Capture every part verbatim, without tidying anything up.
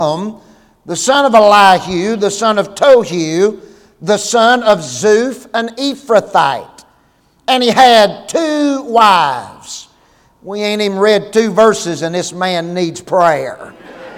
the son of Elihu, the son of Tohu, the son of Zuph, an Ephrathite. And he had two wives. We ain't even read two verses and this man needs prayer.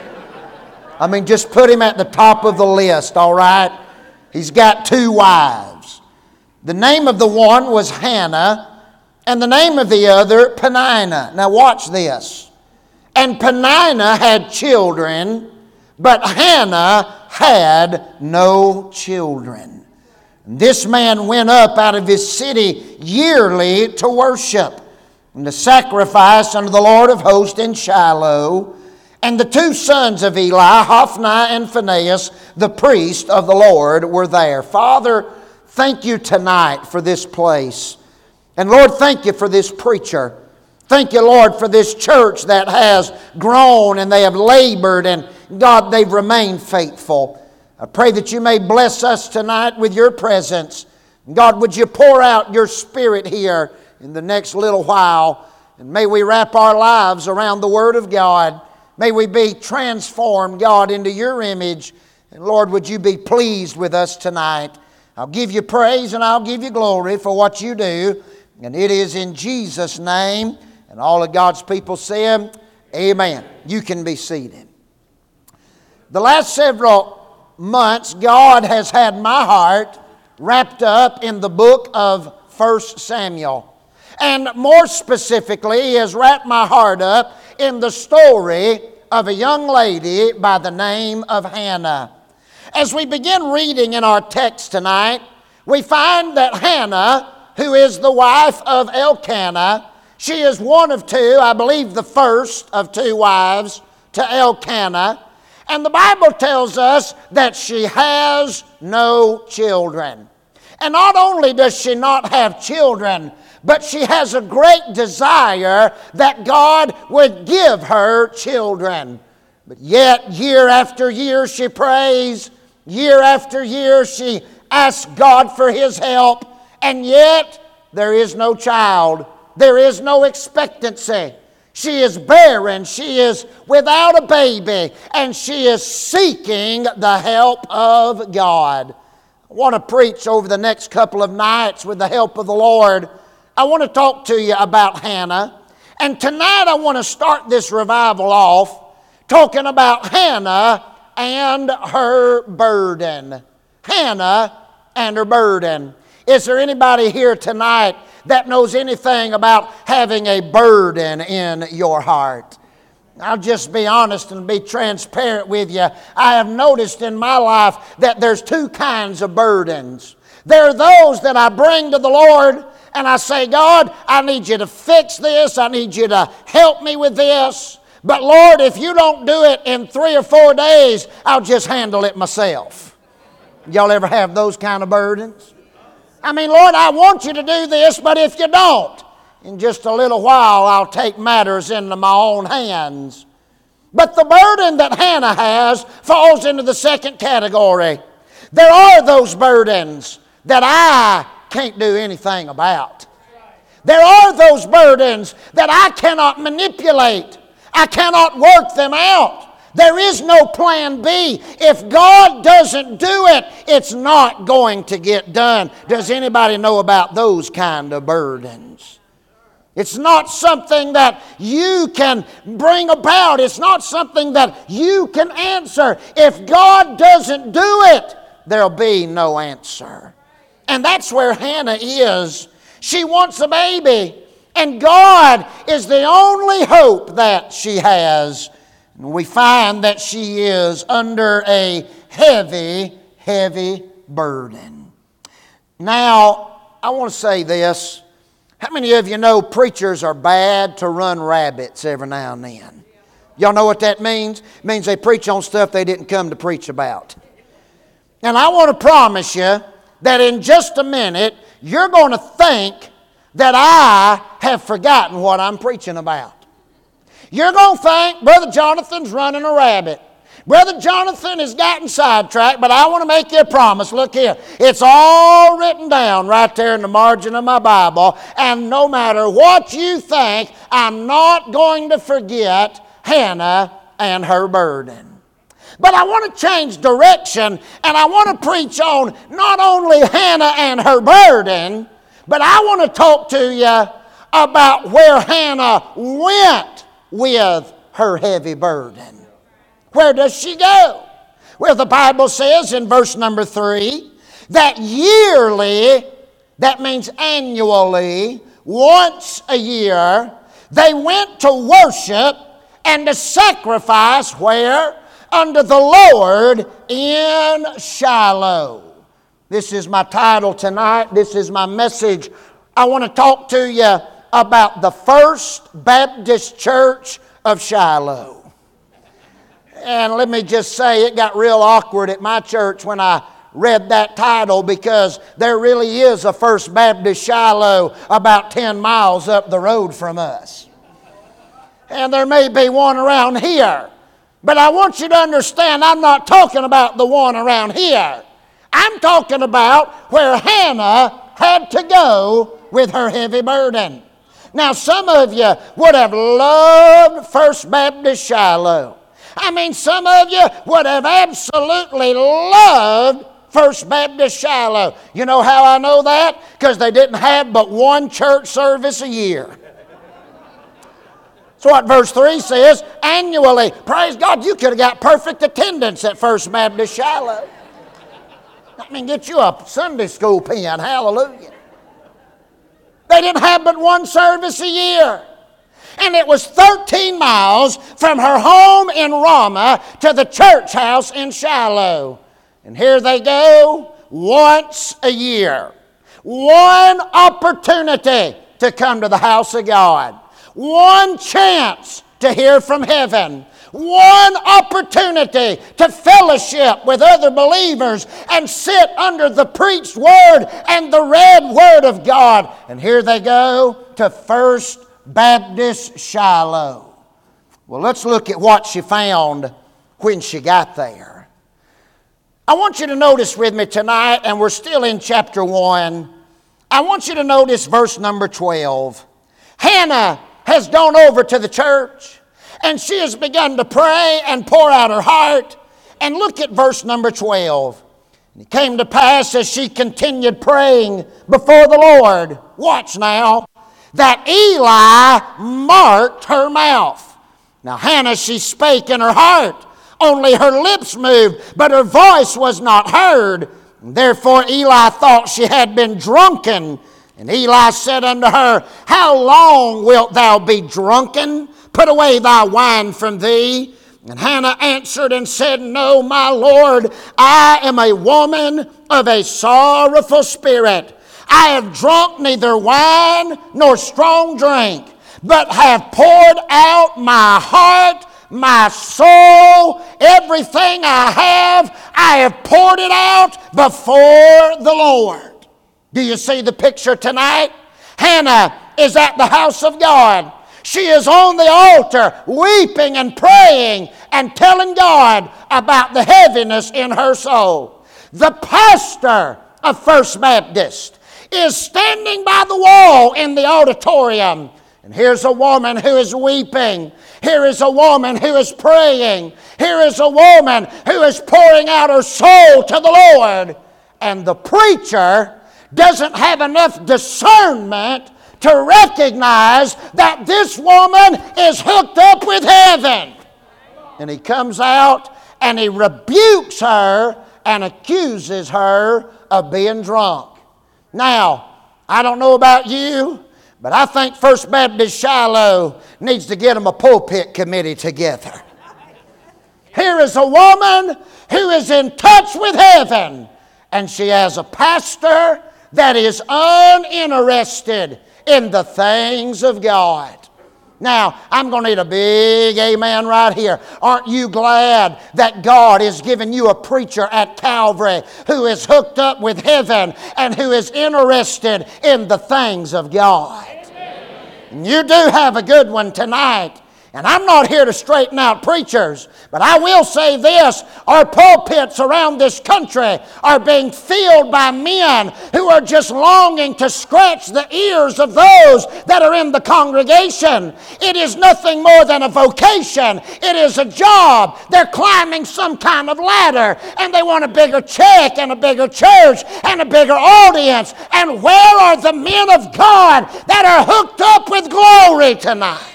I mean, just put him at the top of the list, all right? He's got two wives. The name of the one was Hannah, and the name of the other, Peninnah. Now watch this. And Peninnah had children, but Hannah had no children. This man went up out of his city yearly to worship and to sacrifice unto the Lord of hosts in Shiloh. And the two sons of Eli, Hophni and Phinehas, the priest of the Lord, were there. Father, thank you tonight for this place. And Lord, thank you for this preacher. Thank you, Lord, for this church that has grown and they have labored and God, they've remained faithful. I pray that you may bless us tonight with your presence. God, would you pour out your Spirit here in the next little while? And may we wrap our lives around the Word of God. May we be transformed, God, into your image. And Lord, would you be pleased with us tonight? I'll give you praise and I'll give you glory for what you do. And it is in Jesus' name. And all of God's people say, amen. You can be seated. The last several months, God has had my heart wrapped up in the book of First Samuel. And more specifically, He has wrapped my heart up in the story of a young lady by the name of Hannah. As we begin reading in our text tonight, we find that Hannah, who is the wife of Elkanah, she is one of two, I believe the first of two wives to Elkanah. And the Bible tells us that she has no children. And not only does she not have children, but she has a great desire that God would give her children. But yet, year after year she prays, year after year she asks God for His help, and yet there is no child. There is no expectancy. She is barren. She is without a baby, and she is seeking the help of God. I want to preach over the next couple of nights with the help of the Lord. I want to talk to you about Hannah. And tonight I want to start this revival off talking about Hannah and her burden. Hannah and her burden. Is there anybody here tonight that knows anything about having a burden in your heart? I'll just be honest and be transparent with you. I have noticed in my life that there's two kinds of burdens. There are those that I bring to the Lord and I say, God, I need you to fix this. I need you to help me with this. But Lord, if you don't do it in three or four days, I'll just handle it myself. Y'all ever have those kind of burdens? I mean, Lord, I want you to do this, but if you don't, in just a little while, I'll take matters into my own hands. But the burden that Hannah has falls into the second category. There are those burdens that I can't do anything about. There are those burdens that I cannot manipulate. I cannot work them out. There is no plan B. If God doesn't do it, it's not going to get done. Does anybody know about those kind of burdens? It's not something that you can bring about. It's not something that you can answer. If God doesn't do it, there'll be no answer. And that's where Hannah is. She wants a baby, and God is the only hope that she has. And we find that she is under a heavy, heavy burden. Now, I want to say this. How many of you know preachers are bad to run rabbits every now and then? Y'all know what that means? It means they preach on stuff they didn't come to preach about. And I want to promise you that in just a minute, you're going to think that I have forgotten what I'm preaching about. You're going to think Brother Jonathan's running a rabbit. Brother Jonathan has gotten sidetracked, but I want to make you a promise. Look here. It's all written down right there in the margin of my Bible. And no matter what you think, I'm not going to forget Hannah and her burden. But I want to change direction, and I want to preach on not only Hannah and her burden, but I want to talk to you about where Hannah went with her heavy burden. Where does she go? Well, the Bible says in verse number three that yearly, that means annually, once a year, they went to worship and to sacrifice where? Unto the Lord in Shiloh. This is my title tonight. This is my message. I want to talk to you about the First Baptist Church of Shiloh. And let me just say, it got real awkward at my church when I read that title, because there really is a First Baptist Shiloh about ten miles up the road from us. And there may be one around here. But I want you to understand, I'm not talking about the one around here. I'm talking about where Hannah had to go with her heavy burden. Now, some of you would have loved First Baptist Shiloh. I mean, some of you would have absolutely loved First Baptist Shiloh. You know how I know that? Because they didn't have but one church service a year. That's what verse three says, annually. Praise God, you could have got perfect attendance at First Baptist Shiloh. I mean, get you a Sunday school pen, hallelujah. They didn't have but one service a year. And it was thirteen miles from her home in Ramah to the church house in Shiloh. And here they go once a year. One opportunity to come to the house of God. One chance to hear from heaven. One opportunity to fellowship with other believers and sit under the preached word and the read word of God. And here they go to First Baptist Shiloh. Well, let's look at what she found when she got there. I want you to notice with me tonight, and we're still in chapter one. I want you to notice verse number twelve. Hannah has gone over to the church, and she has begun to pray and pour out her heart. And look at verse number twelve. And it came to pass as she continued praying before the Lord, watch now, that Eli marked her mouth. Now Hannah, she spake in her heart, only her lips moved, but her voice was not heard. And therefore Eli thought she had been drunken. And Eli said unto her, how long wilt thou be drunken? Put away thy wine from thee. And Hannah answered and said, no, my Lord, I am a woman of a sorrowful spirit. I have drunk neither wine nor strong drink, but have poured out my heart, my soul, everything I have, I have poured it out before the Lord. Do you see the picture tonight? Hannah is at the house of God. She is on the altar weeping and praying and telling God about the heaviness in her soul. The pastor of First Baptist is standing by the wall in the auditorium. And here's a woman who is weeping. Here is a woman who is praying. Here is a woman who is pouring out her soul to the Lord. And the preacher doesn't have enough discernment to recognize that this woman is hooked up with heaven. And he comes out and he rebukes her and accuses her of being drunk. Now, I don't know about you, but I think First Baptist Shiloh needs to get them a pulpit committee together. Here is a woman who is in touch with heaven, and she has a pastor that is uninterested in the things of God. Now, I'm going to need a big amen right here. Aren't you glad that God is giving you a preacher at Calvary who is hooked up with heaven and who is interested in the things of God? Amen. You do have a good one tonight And I'm not here to straighten out preachers, but I will say this. Our pulpits around this country are being filled by men who are just longing to scratch the ears of those that are in the congregation. It is nothing more than a vocation. It is a job. They're climbing some kind of ladder, and they want a bigger check and a bigger church and a bigger audience. And where are the men of God that are hooked up with glory tonight?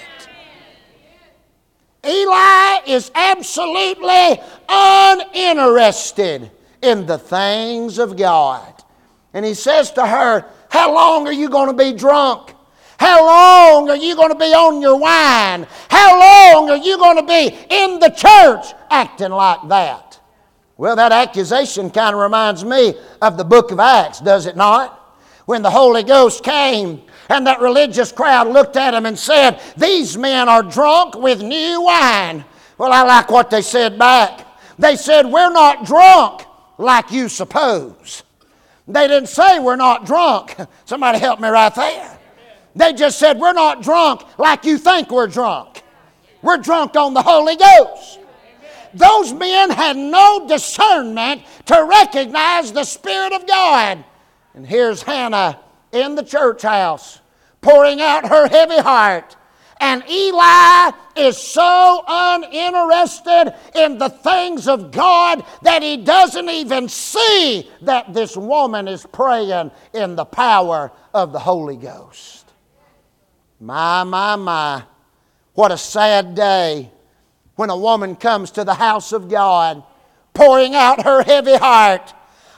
Eli is absolutely uninterested in the things of God. And he says to her, how long are you going to be drunk? How long are you going to be on your wine? How long are you going to be in the church acting like that? Well, that accusation kind of reminds me of the book of Acts, does it not? When the Holy Ghost came, and that religious crowd looked at him and said, these men are drunk with new wine. Well, I like what they said back. They said, we're not drunk like you suppose. They didn't say we're not drunk. Somebody help me right there. They just said, we're not drunk like you think we're drunk. We're drunk on the Holy Ghost. Those men had no discernment to recognize the Spirit of God. And here's Hannah in the church house, pouring out her heavy heart. And Eli is so uninterested in the things of God that he doesn't even see that this woman is praying in the power of the Holy Ghost. My, my, my. What a sad day when a woman comes to the house of God, pouring out her heavy heart,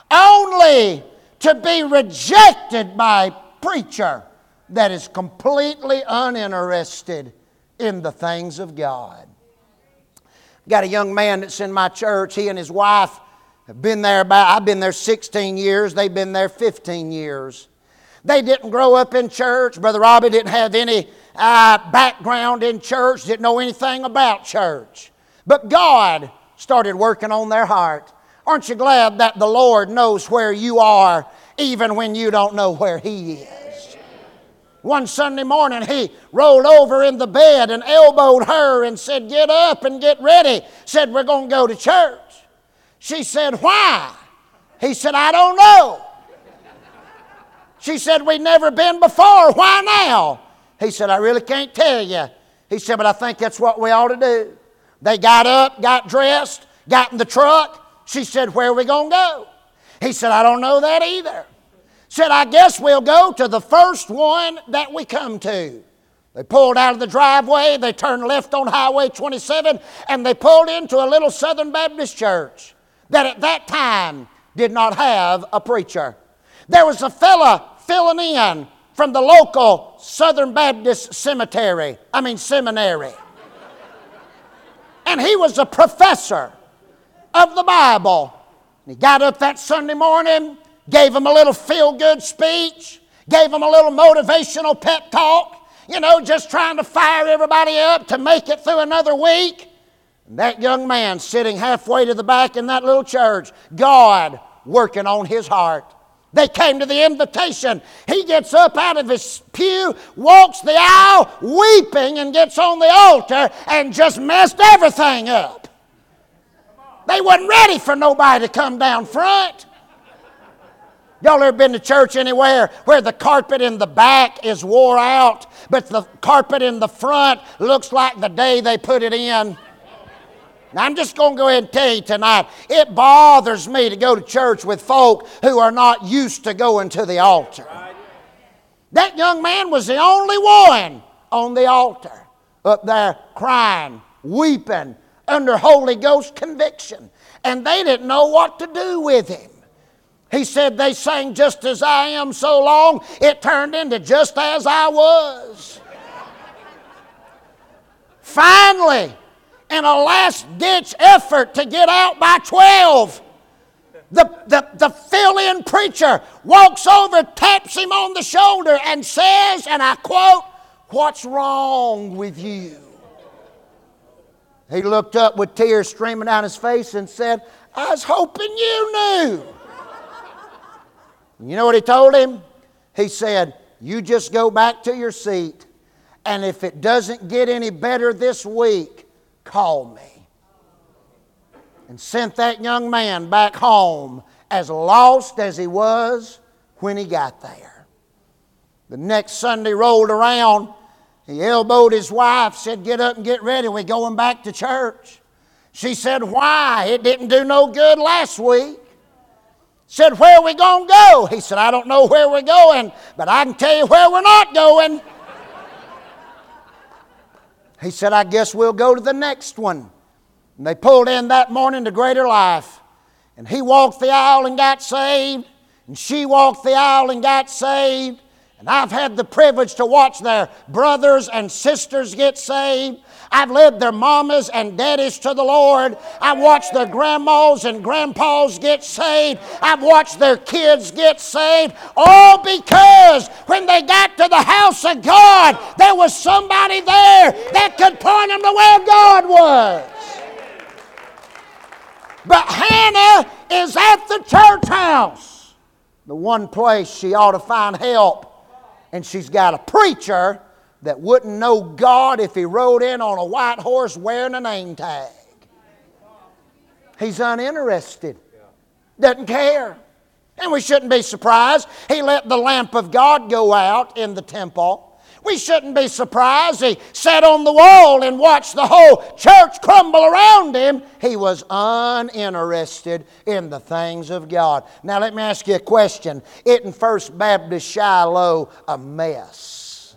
only to be rejected by a preacher that is completely uninterested in the things of God. Got a young man that's in my church. He and his wife have been there about, I've been there sixteen years. They've been there fifteen years. They didn't grow up in church. Brother Robbie didn't have any uh, background in church, didn't know anything about church. But God started working on their heart. Aren't you glad that the Lord knows where you are even when you don't know where He is? One Sunday morning, he rolled over in the bed and elbowed her and said, get up and get ready. Said, we're going to go to church. She said, why? He said, I don't know. She said, we've never been before. Why now? He said, I really can't tell you. He said, but I think that's what we ought to do. They got up, got dressed, got in the truck. She said, where are we going to go? He said, I don't know that either. Said, I guess we'll go to the first one that we come to. They pulled out of the driveway, they turned left on Highway twenty-seven, and they pulled into a little Southern Baptist church that at that time did not have a preacher. There was a fella filling in from the local Southern Baptist cemetery, I mean seminary. And he was a professor of the Bible. And he got up that Sunday morning, gave them a little feel-good speech, gave them a little motivational pep talk, you know, just trying to fire everybody up to make it through another week. And that young man sitting halfway to the back in that little church, God working on his heart. They came to the invitation. He gets up out of his pew, walks the aisle, weeping, and gets on the altar and just messed everything up. They wasn't ready for nobody to come down front. Y'all ever been to church anywhere where the carpet in the back is wore out, but the carpet in the front looks like the day they put it in? Now, I'm just going to go ahead and tell you tonight, it bothers me to go to church with folk who are not used to going to the altar. That young man was the only one on the altar, up there crying, weeping, under Holy Ghost conviction. And they didn't know what to do with him. He said, they sang just as I am so long, it turned into just as I was. Finally, in a last-ditch effort to get out by twelve, the, the, the fill-in preacher walks over, taps him on the shoulder, and says, and I quote, "What's wrong with you?" He looked up with tears streaming down his face and said, "I was hoping you knew." You know what he told him? He said, "You just go back to your seat And if it doesn't get any better this week, call me. And sent that young man back home as lost as he was when he got there. The next Sunday rolled around. He elbowed his wife, said, "Get up and get ready. We're going back to church." She said, "Why? It didn't do no good last week." Said, "Where are we going to go?" He said, "I don't know where we're going, but I can tell you where we're not going." He said, "I guess we'll go to the next one." And they pulled in that morning to Greater Life. And he walked the aisle and got saved. And she walked the aisle and got saved. And I've had the privilege to watch their brothers and sisters get saved. I've led their mamas and daddies to the Lord. I've watched their grandmas and grandpas get saved. I've watched their kids get saved. All because when they got to the house of God, there was somebody there that could point them to where God was. But Hannah is at the church house, the one place she ought to find help. And she's got a preacher that wouldn't know God if he rode in on a white horse wearing a name tag. He's uninterested. Doesn't care. And we shouldn't be surprised. He let the lamp of God go out in the temple. We shouldn't be surprised. He sat on the wall and watched the whole church crumble around him. He was uninterested in the things of God. Now let me ask you a question. Isn't First Baptist Shiloh a mess?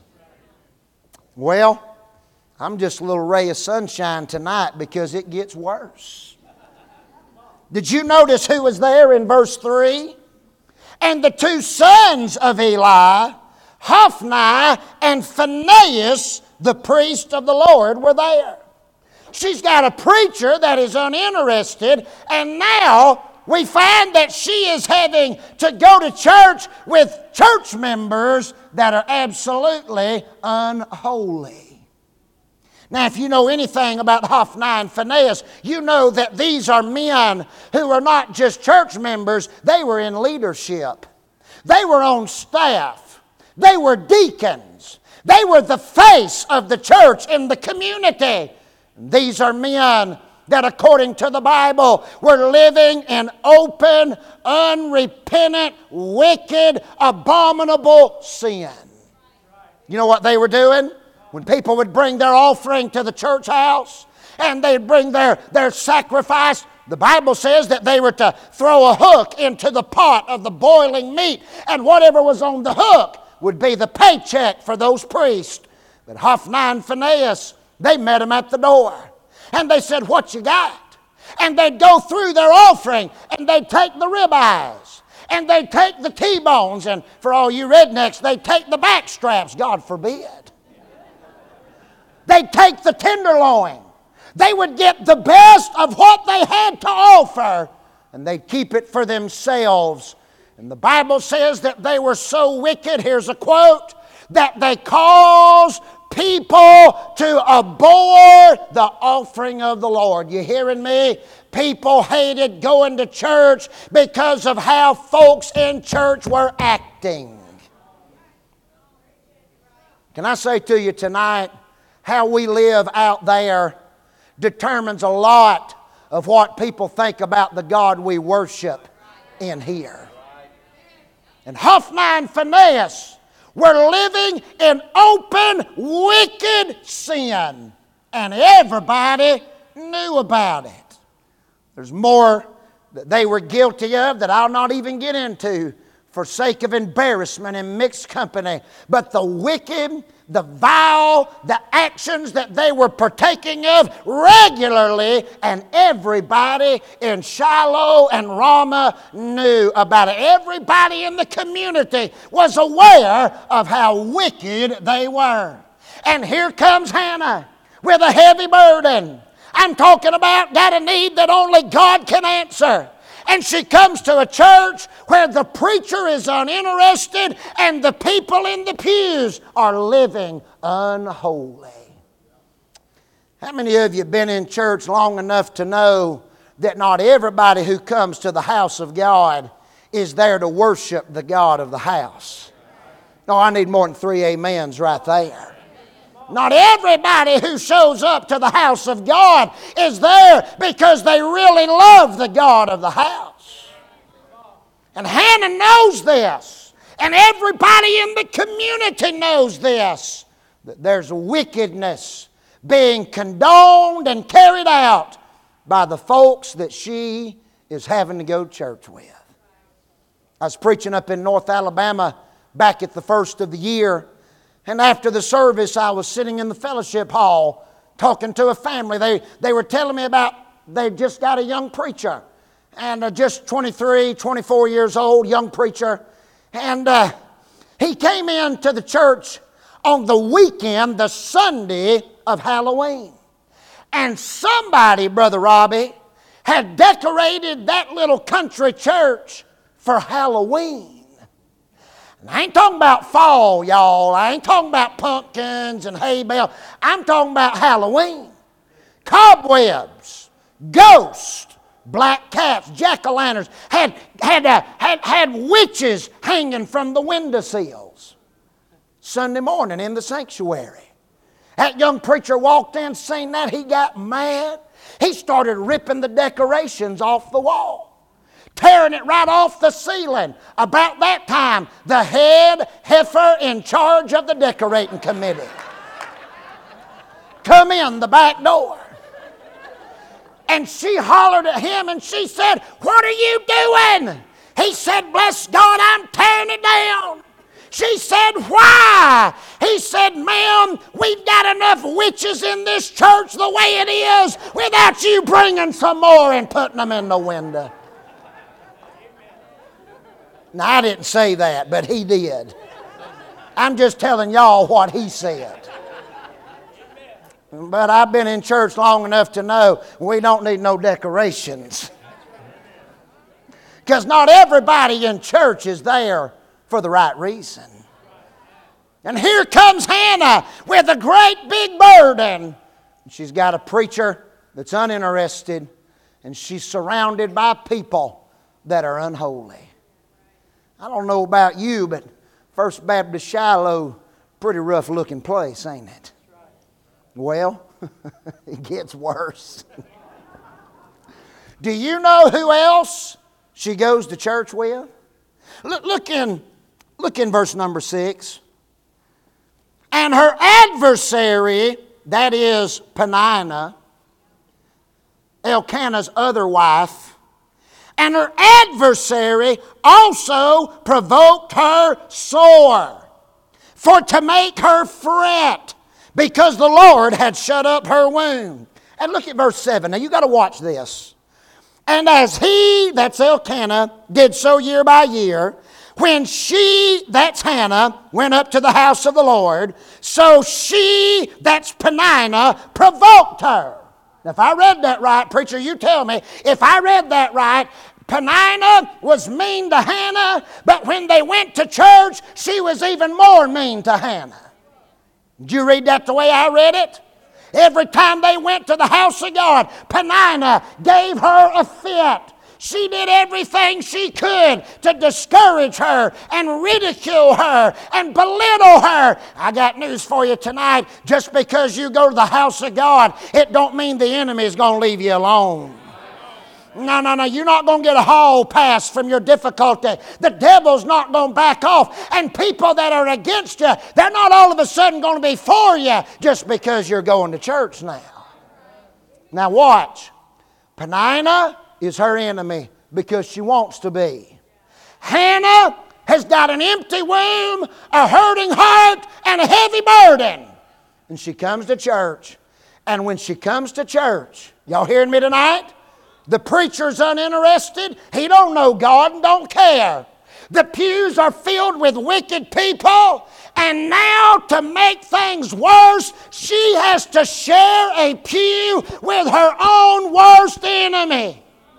Well, I'm just a little ray of sunshine tonight because it gets worse. Did you notice who was there in verse three? And the two sons of Eli, Hophni and Phinehas, the priest of the Lord, were there. She's got a preacher that is uninterested, and now we find that she is having to go to church with church members that are absolutely unholy. Now, if you know anything about Hophni and Phinehas, you know that these are men who are not just church members, they were in leadership. They were on staff. They were deacons. They were the face of the church in the community. These are men that, according to the Bible, were living in open, unrepentant, wicked, abominable sin. You know what they were doing? When people would bring their offering to the church house and they'd bring their, their sacrifice, the Bible says that they were to throw a hook into the pot of the boiling meat, and whatever was on the hook would be the paycheck for those priests. But Hophni and Phinehas, they met him at the door. And they said, "What you got?" And they'd go through their offering, and they'd take the ribeyes, and they'd take the T-bones, and for all you rednecks, they'd take the back straps, God forbid. They'd take the tenderloin. They would get the best of what they had to offer, and they'd keep it for themselves. And the Bible says that they were so wicked, here's a quote, that they caused people to abhor the offering of the Lord. You hearing me? People hated going to church because of how folks in church were acting. Can I say to you tonight, how we live out there determines a lot of what people think about the God we worship in here. And Hophni and Phinehas were living in open, wicked sin. And everybody knew about it. There's more that they were guilty of that I'll not even get into for sake of embarrassment in mixed company. But the wicked, the vile, the actions that they were partaking of regularly, and everybody in Shiloh and Ramah knew about it. Everybody in the community was aware of how wicked they were. And here comes Hannah with a heavy burden. I'm talking about got a need that only God can answer. And she comes to a church where the preacher is uninterested and the people in the pews are living unholy. How many of you have been in church long enough to know that not everybody who comes to the house of God is there to worship the God of the house? No, I need more than three amens right there. Not everybody who shows up to the house of God is there because they really love the God of the house. And Hannah knows this. And everybody in the community knows this. That there's wickedness being condoned and carried out by the folks that she is having to go to church with. I was preaching up in North Alabama back at the first of the year. And after the service, I was sitting in the fellowship hall talking to a family. They, they were telling me about they just got a young preacher. And uh, just twenty-three, twenty-four years old, young preacher. And uh, he came into the church on the weekend, the Sunday of Halloween. And somebody, Brother Robbie, had decorated that little country church for Halloween. I ain't talking about fall, y'all. I ain't talking about pumpkins and hay bale. I'm talking about Halloween. Cobwebs, ghosts, black cats, jack-o'-lanterns, had, had, uh, had, had witches hanging from the windowsills. Sunday morning in the sanctuary. That young preacher walked in, seen that, he got mad. He started ripping the decorations off the wall. Tearing it right off the ceiling. About that time, the head heifer in charge of the decorating committee come in the back door. And she hollered at him and she said, "What are you doing?" He said, "Bless God, I'm tearing it down." She said, "Why?" He said, "Ma'am, we've got enough witches in this church the way it is without you bringing some more and putting them in the window." Now, I didn't say that, but he did. I'm just telling y'all what he said. But I've been in church long enough to know we don't need no decorations. Because not everybody in church is there for the right reason. And here comes Hannah with a great big burden. She's got a preacher that's uninterested, and she's surrounded by people that are unholy. I don't know about you, but First Baptist Shiloh, pretty rough looking place, ain't it? Well, it gets worse. Do you know who else she goes to church with? Look, look in, look in verse number six. And her adversary, that is Peninnah, Elkanah's other wife, and her adversary also provoked her sore, for to make her fret, because the Lord had shut up her womb. And look at verse seven. Now you got to watch this. And as he, that's Elkanah, did so year by year, when she, that's Hannah, went up to the house of the Lord, so she, that's Peninnah, provoked her. Now, if I read that right, preacher, you tell me, if I read that right, Peninnah was mean to Hannah, but when they went to church, she was even more mean to Hannah. Did you read that the way I read it? Every time they went to the house of God, Peninnah gave her a fit. She did everything she could to discourage her and ridicule her and belittle her. I got news for you tonight. Just because you go to the house of God, it don't mean the enemy is going to leave you alone. No, no, no. You're not going to get a hall pass from your difficulty. The devil's not going to back off. And people that are against you, they're not all of a sudden going to be for you just because you're going to church now. Now watch. Peninnah is her enemy because she wants to be. Hannah has got an empty womb, a hurting heart, and a heavy burden. And she comes to church. And when she comes to church, y'all hearing me tonight? The preacher's uninterested. He don't know God and don't care. The pews are filled with wicked people. And now, to make things worse, she has to share a pew with her own worst enemy.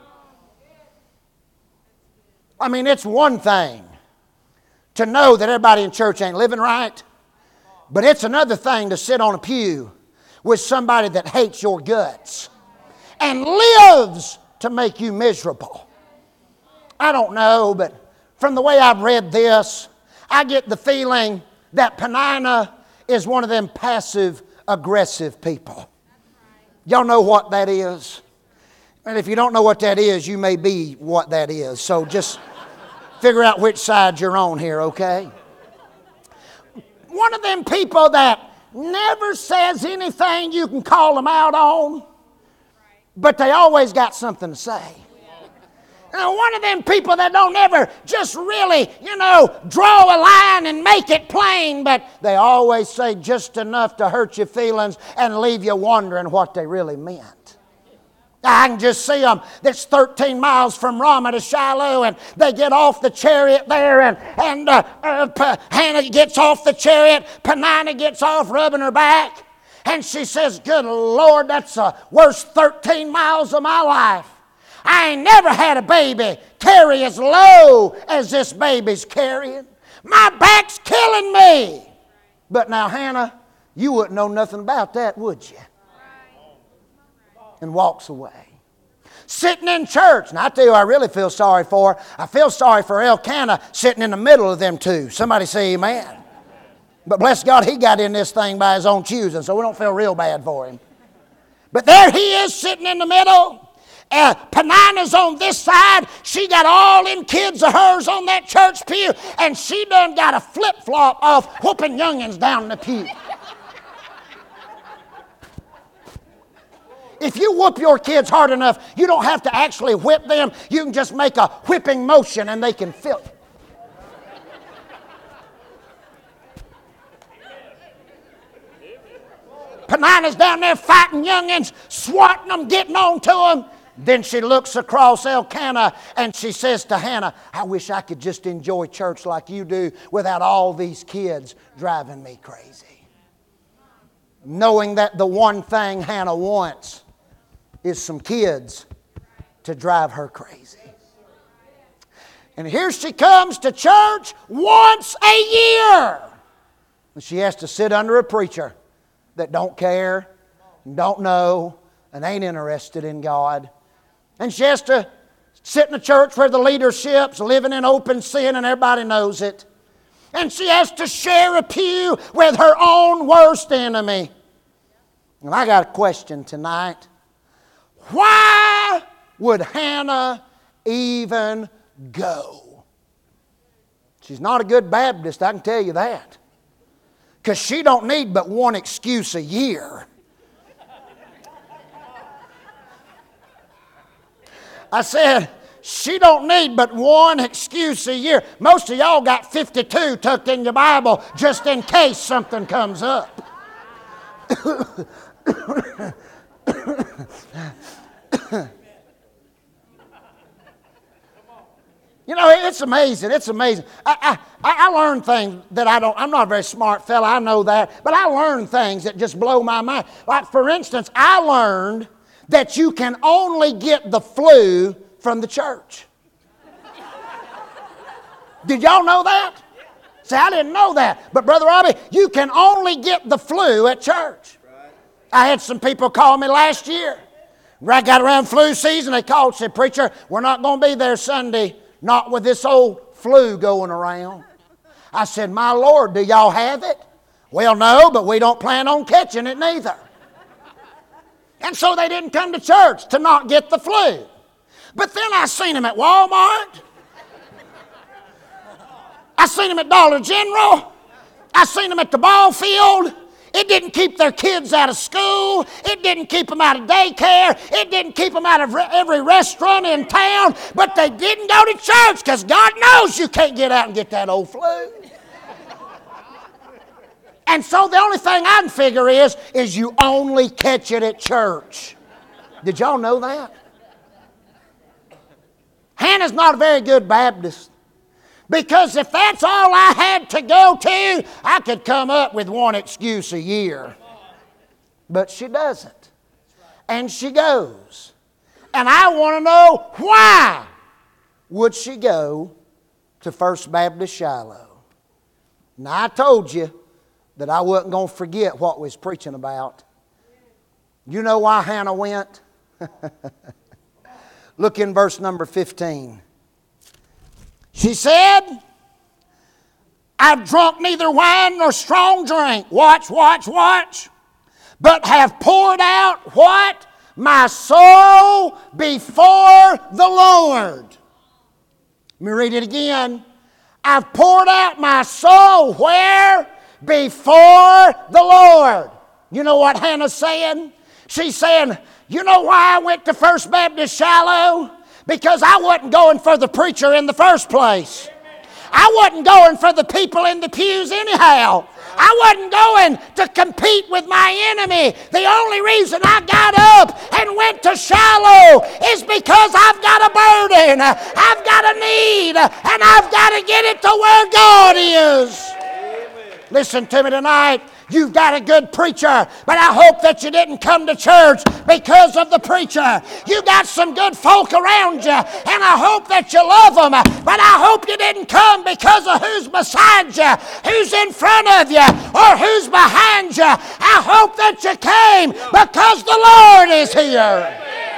I mean, it's one thing to know that everybody in church ain't living right, but it's another thing to sit on a pew with somebody that hates your guts and lives to make you miserable. I don't know, but from the way I've read this, I get the feeling that Peninnah is one of them passive aggressive people. Y'all know what that is? And if you don't know what that is, you may be what that is. So just figure out which side you're on here, okay? One of them people that never says anything you can call them out on, but they always got something to say. Now, one of them people that don't ever just really, you know, draw a line and make it plain, but they always say just enough to hurt your feelings and leave you wondering what they really meant. I can just see them. It's thirteen miles from Ramah to Shiloh, and they get off the chariot there, and, and uh, uh, P- Hannah gets off the chariot. Peninnah gets off rubbing her back, and she says, good Lord, that's the worst thirteen miles of my life. I ain't never had a baby carry as low as this baby's carrying. My back's killing me. But now, Hannah, you wouldn't know nothing about that, would you? And walks away. Sitting in church. Now, I tell you who I really feel sorry for. I feel sorry for Elkanah sitting in the middle of them two. Somebody say amen. But bless God, he got in this thing by his own choosing, so we don't feel real bad for him. But there he is sitting in the middle. Uh, Peninnah's on this side. She got all them kids of hers on that church pew, and she done got a flip-flop off whooping youngins down the pew. If you whoop your kids hard enough, you don't have to actually whip them. You can just make a whipping motion and they can feel it. Peninnah's down there fighting youngins, swatting them, getting on to them. Then she looks across Elkanah and she says to Hannah, I wish I could just enjoy church like you do without all these kids driving me crazy. Knowing that the one thing Hannah wants is some kids to drive her crazy. And here she comes to church once a year. And she has to sit under a preacher that don't care, and don't know, and ain't interested in God. And she has to sit in a church where the leadership's living in open sin and everybody knows it. And she has to share a pew with her own worst enemy. And I got a question tonight. Why would Hannah even go? She's not a good Baptist, I can tell you that. Because she don't need but one excuse a year. I said, she don't need but one excuse a year. Most of y'all got fifty-two tucked in your Bible just in case something comes up. You know, it's amazing. It's amazing. I, I, I learn things that I don't, I'm not a very smart fella, I know that, but I learn things that just blow my mind. Like, for instance, I learned that you can only get the flu from the church. Did y'all know that? See, I didn't know that. But Brother Robbie, you can only get the flu at church. I had some people call me last year. Right, got around flu season, they called and said, Preacher, we're not going to be there Sunday, not with this old flu going around. I said, my Lord, do y'all have it? Well, no, but we don't plan on catching it neither. And so they didn't come to church to not get the flu. But then I seen them at Walmart. I seen them at Dollar General. I seen them at the ball field. It didn't keep their kids out of school. It didn't keep them out of daycare. It didn't keep them out of re- every restaurant in town. But they didn't go to church because God knows you can't get out and get that old flu. And so the only thing I can figure is, is you only catch it at church. Did y'all know that? Hannah's not a very good Baptist. Because if that's all I had to go to, I could come up with one excuse a year. But she doesn't. And she goes. And I want to know, why would she go to First Baptist Shiloh? Now, I told you that I wasn't going to forget what we was preaching about. You know why Hannah went? Look in verse number fifteen. She said, I've drunk neither wine nor strong drink. Watch, watch, watch. But have poured out what? My soul before the Lord. Let me read it again. I've poured out my soul where? Before the Lord. You know what Hannah's saying? She's saying, you know why I went to First Baptist Shiloh? Because I wasn't going for the preacher in the first place. I wasn't going for the people in the pews anyhow. I wasn't going to compete with my enemy. The only reason I got up and went to Shiloh is because I've got a burden, I've got a need, and I've got to get it to where God is. Amen. Listen to me tonight. You've got a good preacher, but I hope that you didn't come to church because of the preacher. You got some good folk around you, and I hope that you love them, but I hope you didn't come because of who's beside you, who's in front of you, or who's behind you. I hope that you came because the Lord is here.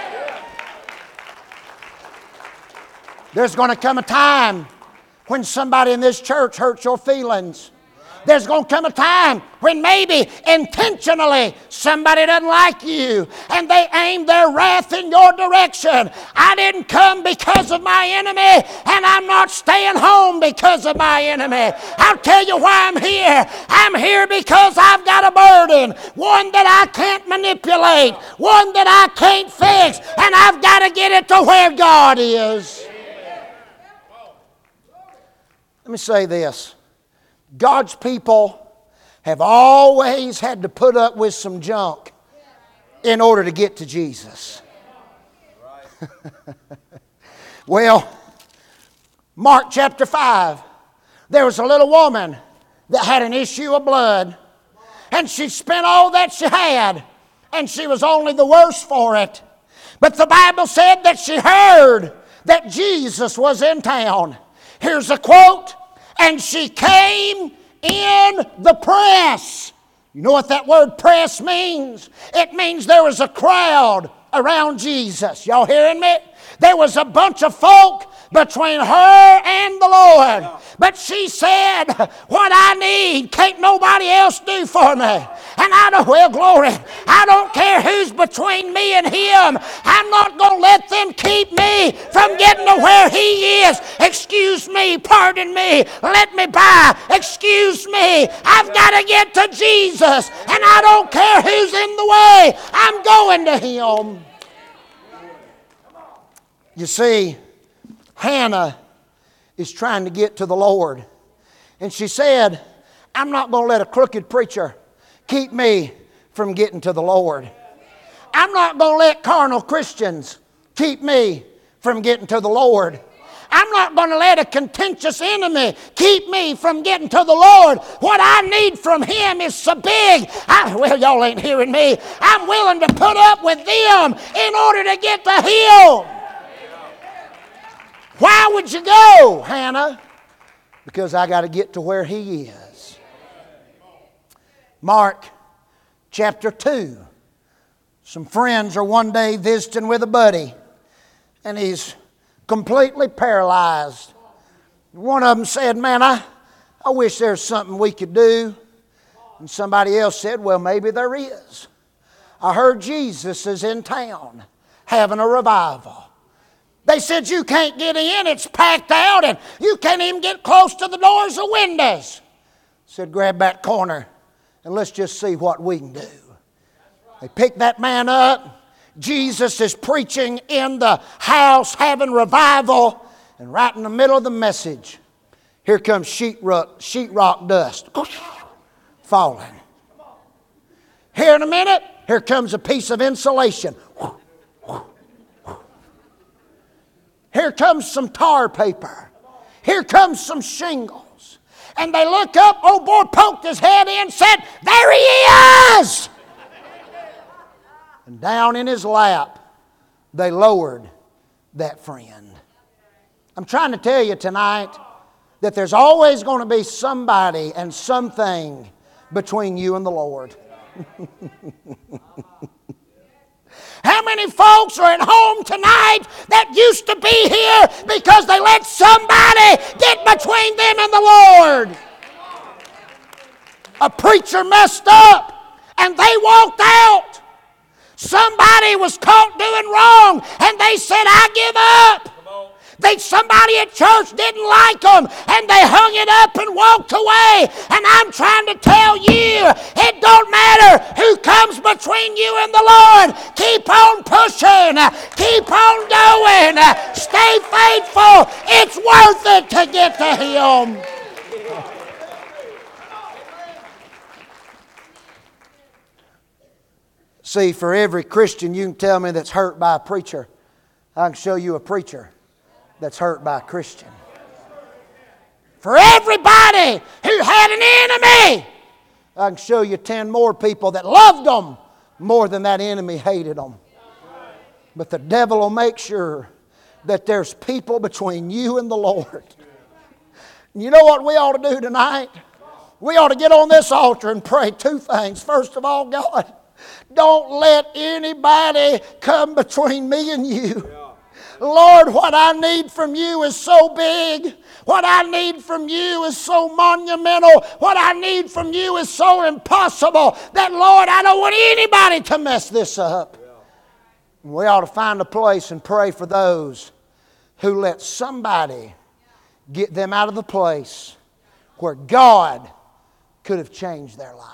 There's going to come a time when somebody in this church hurts your feelings. There's going to come a time when maybe intentionally somebody doesn't like you and they aim their wrath in your direction. I didn't come because of my enemy, and I'm not staying home because of my enemy. I'll tell you why I'm here. I'm here because I've got a burden, one that I can't manipulate, one that I can't fix, and I've got to get it to where God is. Let me say this. God's people have always had to put up with some junk in order to get to Jesus. Well, Mark chapter five, there was a little woman that had an issue of blood, and she spent all that she had, and she was only the worse for it. But the Bible said that she heard that Jesus was in town. Here's a quote. And she came in the press. You know what that word press means? It means there was a crowd around Jesus. Y'all hearing me? There was a bunch of folk between her and the Lord. But she said, what I need can't nobody else do for me. And I don't, well, glory, I don't care who's between me and him. I'm not going to let them keep me from getting to where he is. Excuse me, pardon me, let me by. Excuse me, I've got to get to Jesus. And I don't care who's in the way. I'm going to him. You see, Hannah is trying to get to the Lord. And she said, I'm not going to let a crooked preacher keep me from getting to the Lord. I'm not going to let carnal Christians keep me from getting to the Lord. I'm not going to let a contentious enemy keep me from getting to the Lord. What I need from him is so big. I, well, y'all ain't hearing me. I'm willing to put up with them in order to get to him. Why would you go, Hannah? Because I got to get to where he is. Mark chapter two. Some friends are one day visiting with a buddy, and he's completely paralyzed. One of them said, man, I, I wish there's something we could do. And somebody else said, well, maybe there is. I heard Jesus is in town having a revival. They said, you can't get in, it's packed out, and you can't even get close to the doors or windows. I said, grab that corner, and let's just see what we can do. They picked that man up. Jesus is preaching in the house, having revival, and right in the middle of the message, here comes sheetrock, sheetrock dust falling. Here in a minute, here comes a piece of insulation. Here comes some tar paper. Here comes some shingles. And they look up, old boy poked his head in and said, there he is! And down in his lap, they lowered that friend. I'm trying to tell you tonight that there's always going to be somebody and something between you and the Lord. How many folks are at home tonight that used to be here because they let somebody get between them and the Lord? A preacher messed up and they walked out. Somebody was caught doing wrong and they said, I give up. They, somebody at church didn't like them and they hung it up and walked away. And I'm trying to tell you, it don't matter who comes between you and the Lord. Keep on pushing. Keep on going. Stay faithful. It's worth it to get to Him. See, for every Christian you can tell me that's hurt by a preacher, I can show you a preacher that's hurt by a Christian. For everybody who had an enemy, I can show you ten more people that loved them more than that enemy hated them. But the devil will make sure that there's people between you and the Lord. You know what we ought to do tonight? We ought to get on this altar and pray two things. First of all, God, don't let anybody come between me and you. Lord, what I need from you is so big. What I need from you is so monumental. What I need from you is so impossible that, Lord, I don't want anybody to mess this up. We ought to find a place and pray for those who let somebody get them out of the place where God could have changed their life.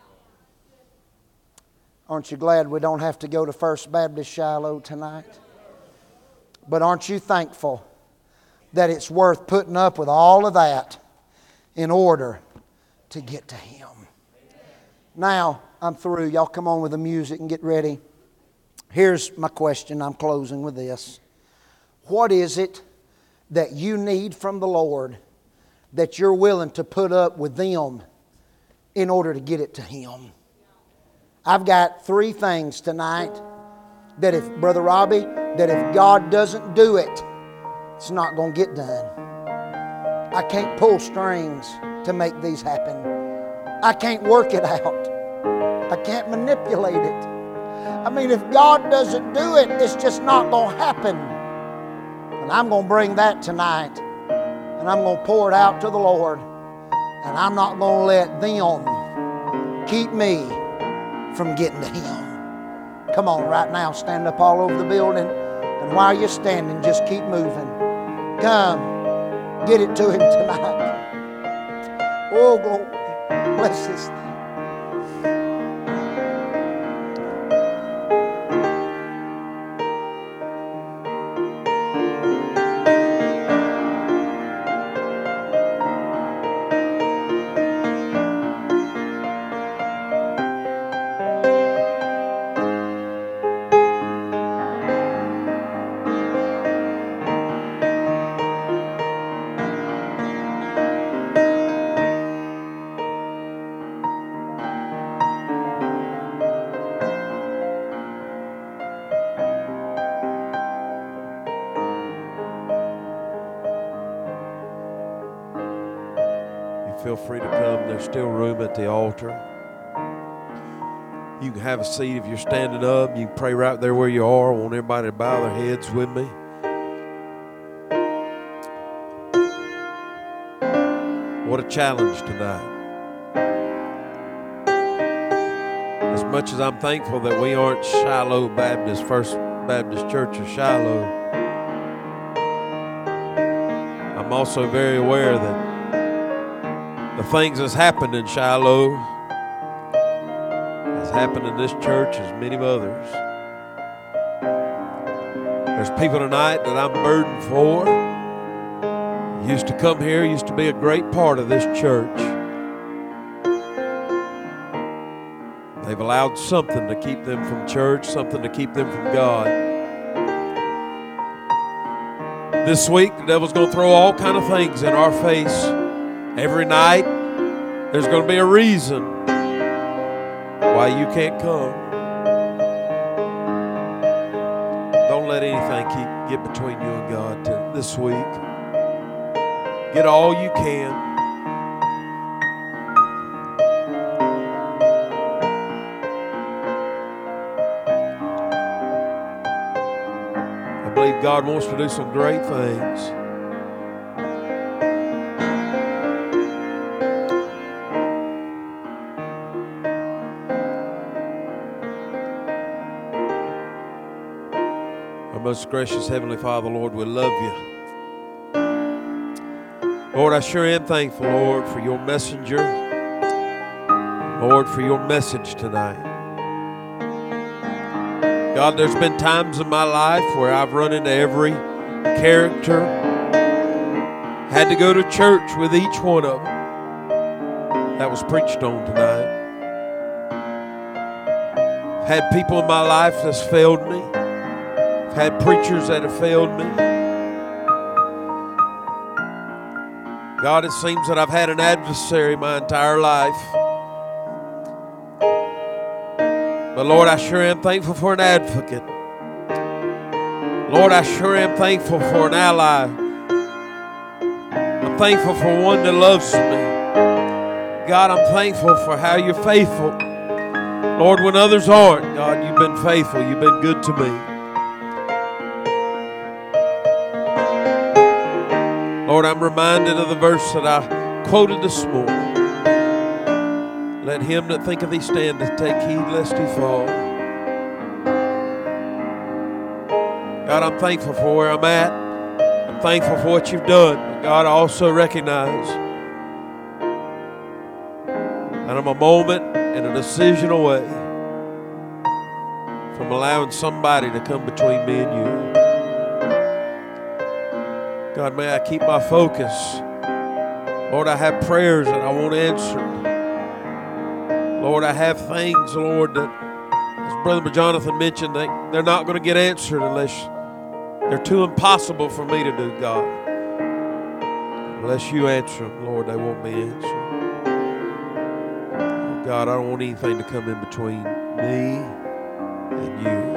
Aren't you glad we don't have to go to First Baptist Shiloh tonight? But aren't you thankful that it's worth putting up with all of that in order to get to Him? Now, I'm through. Y'all come on with the music and get ready. Here's my question. I'm closing with this. What is it that you need from the Lord that you're willing to put up with them in order to get it to Him? I've got three things tonight that if, Brother Robbie, that if God doesn't do it, it's not going to get done. I can't pull strings to make these happen. I can't work it out. I can't manipulate it. I mean, if God doesn't do it, it's just not going to happen. And I'm going to bring that tonight. And I'm going to pour it out to the Lord. And I'm not going to let them keep me from getting to Him. Come on, right now, stand up all over the building. And while you're standing, just keep moving. Come, get it to Him tonight. Oh, glory. Bless this thing. Feel free to come. There's still room at the altar. You can have a seat if you're standing up. You can pray right there where you are. I want everybody to bow their heads with me. What a challenge tonight. As much as I'm thankful that we aren't Shiloh Baptist, First Baptist Church of Shiloh, I'm also very aware that the things that's happened in Shiloh has happened in this church as many others. There's people tonight that I'm burdened for. Used to come here, used to be a great part of this church. They've allowed something to keep them from church, something to keep them from God. This week, the devil's going to throw all kind of things in our face. Every night, there's going to be a reason why you can't come. Don't let anything keep get between you and God to this week. Get all you can. I believe God wants to do some great things. Most gracious Heavenly Father, Lord, we love you. Lord, I sure am thankful, Lord, for your messenger. Lord, for your message tonight. God, there's been times in my life where I've run into every character, had to go to church with each one of them that was preached on tonight. I've had people in my life that's failed me. I've had preachers that have failed me. God, it seems that I've had an adversary my entire life. But Lord, I sure am thankful for an advocate. Lord, I sure am thankful for an ally. I'm thankful for one that loves me. God, I'm thankful for how you're faithful. Lord, when others aren't, God, you've been faithful. You've been good to me. Lord, I'm reminded of the verse that I quoted this morning. Let him that thinketh he standeth take heed lest he fall. God, I'm thankful for where I'm at. I'm thankful for what you've done. But God, I also recognize that I'm a moment and a decision away from allowing somebody to come between me and you. God, may I keep my focus. Lord, I have prayers that I want answered. Lord, I have things, Lord, that, as Brother Jonathan mentioned, they, they're not going to get answered unless they're too impossible for me to do, God. Unless you answer them, Lord, they won't be answered. Oh, God, I don't want anything to come in between me and you.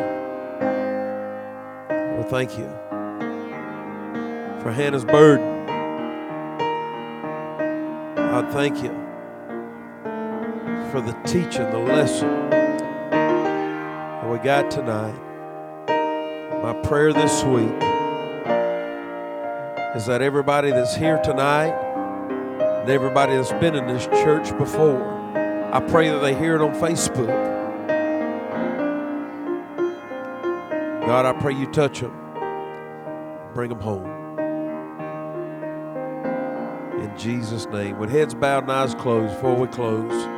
Well, thank you for Hannah's burden. God, thank you for the teaching, the lesson that we got tonight. My prayer this week is that everybody that's here tonight and everybody that's been in this church before, I pray that they hear it on Facebook. God, I pray you touch them, bring them home. In Jesus' name. With heads bowed and eyes closed, before we close,